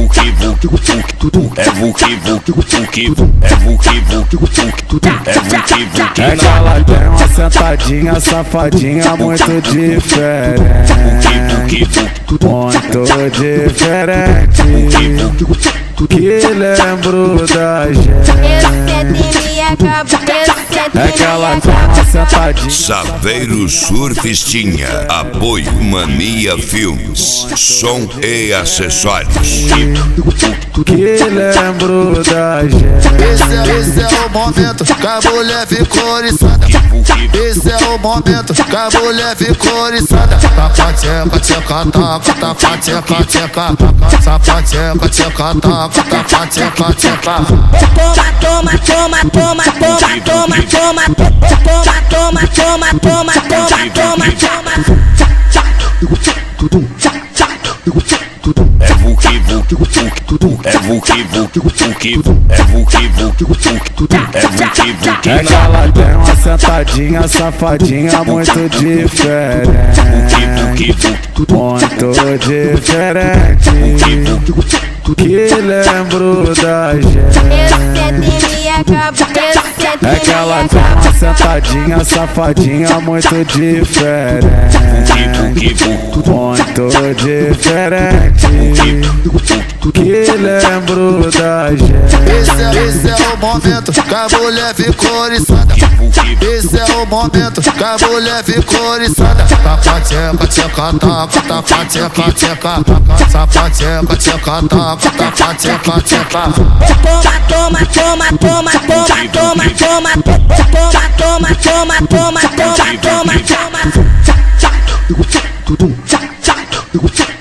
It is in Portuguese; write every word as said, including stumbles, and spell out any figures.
vuki vuki vuki, é vuki vuki vuki, é vuki vuki vuki, é vuki vuki. É que ela tem uma sentadinha safadinha muito diferente, muito diferente, que lembro da gente. É que ela tem uma sentadinha. Saveiro Surfistinha, apoio Mania Filmes, som e acessórios. Que lembro da gente. Esse é, esse é o momento que a mulher ficou oriçada. Esse é o momento que a mulher ficou oriçada. Tapateca, tcheca, taca, tapateca, tcheca, tapateca, tcheca, taca, tapateca, tcheca. Toma, toma, toma, toma, toma, toma, toma, toma, toma, toma, toma, toma, toma, toma. É vuki vuki vuki, é vuki vuki vuki, é vuki vuki vuki, é vuki vuki. É que ela tem uma sentadinha safadinha muito diferente, muito diferente, que lembro da gente. É que ela tem uma sentadinha safadinha muito diferente, muito diferente, que lembro da gente. Esse é, esse é o momento que a mulher ficou oriçada. Esse é o momento que a mulher ficou oriçada. Tapateca, tcheca, taca, tapateca, tcheca, tapateca, tcheca, taca, tapateca, tcheca. Toma, toma, toma, toma, toma, toma, toma, toma, toma, toma, toma, toma, toma, toma, toma.